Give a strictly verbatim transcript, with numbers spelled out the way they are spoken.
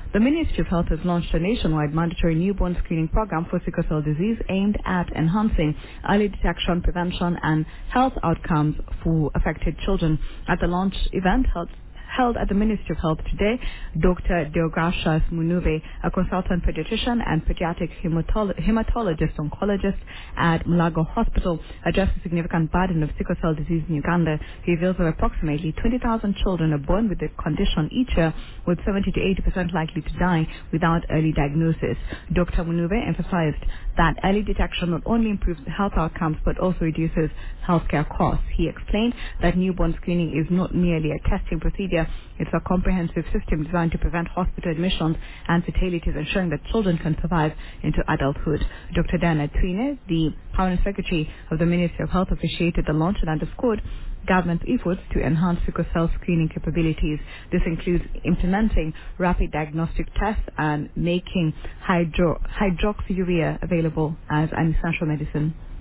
The Ministry of Health has launched a nationwide mandatory newborn screening program for sickle cell disease aimed at enhancing early detection, prevention, and health outcomes for affected children. At the launch event held held at the Ministry of Health today, Doctor Deogratias Munube, a consultant pediatrician and pediatric hematolo- hematologist oncologist at Mulago Hospital, addressed the significant burden of sickle cell disease in Uganda. He reveals that approximately twenty thousand children are born with the condition each year, with seventy to eighty percent likely to die without early diagnosis. Doctor Munube emphasized that early detection not only improves health outcomes but also reduces healthcare costs. He explained that newborn screening is not merely a testing procedure, it's a comprehensive system designed to prevent hospital admissions and fatalities, ensuring that children can survive into adulthood. Doctor Dana Twine, the Permanent Secretary of the Ministry of Health, appreciated the launch and underscored government's efforts to enhance sickle cell screening capabilities. This includes implementing rapid diagnostic tests and making hydro- hydroxyurea available as an essential medicine.